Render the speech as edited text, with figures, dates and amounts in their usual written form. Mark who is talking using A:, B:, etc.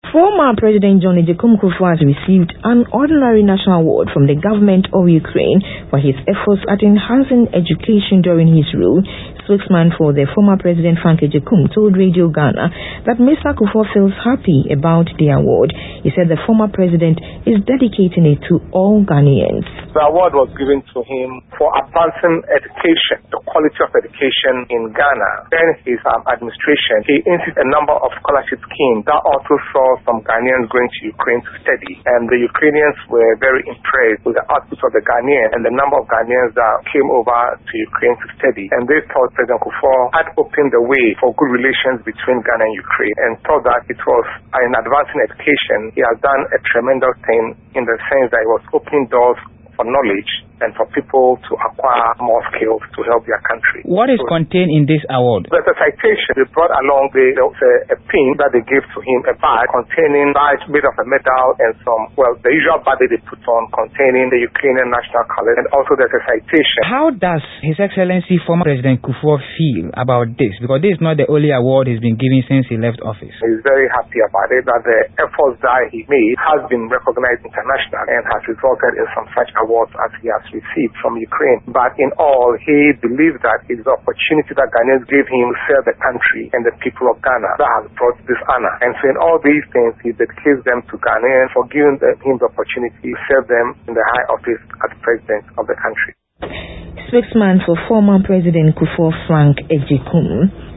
A: Former President John Agyekum Kufuor has received an ordinary national award from the government of Ukraine for his efforts at enhancing education during his rule. Spokesman for the former President Frank Agyekum told Radio Ghana that Mr. Kufuor feels happy about the award. He said the former president is dedicating it to all Ghanaians.
B: The award was given to him for advancing education, the quality of education in Ghana. During his administration, he instituted a number of scholarship schemes that also saw some Ghanaians going to Ukraine to study. And the Ukrainians were very impressed with the output of the Ghanaians and the number of Ghanaians that came over to Ukraine to study. And they thought President Kufuor had opened the way for good relations between Ghana and Ukraine and thought that it was in advancing education. He has done a tremendous thing in the sense that he was opening doors for knowledge and for people to acquire more skills to help their country.
C: What is contained in this award?
B: There's a citation. They brought along a pin that they gave to him, a badge containing badge made of a metal and the usual badge that they put on containing the Ukrainian national colors, and also there's a citation.
C: How does His Excellency former President Kufuor feel about this? Because this is not the only award he's been given since he left office.
B: He's very happy about it, that the efforts that he made has been recognized internationally and has resulted in some such awards as he has received from Ukraine. But in all, he believes that it's the opportunity that Ghanaians gave him to serve the country and the people of Ghana that has brought this honor. And so in all these things, he dedicates them to Ghanaians for giving him the opportunity to serve them in the high office as president of the country.
A: Spokesman for former President Kufuor, Frank Agyekum.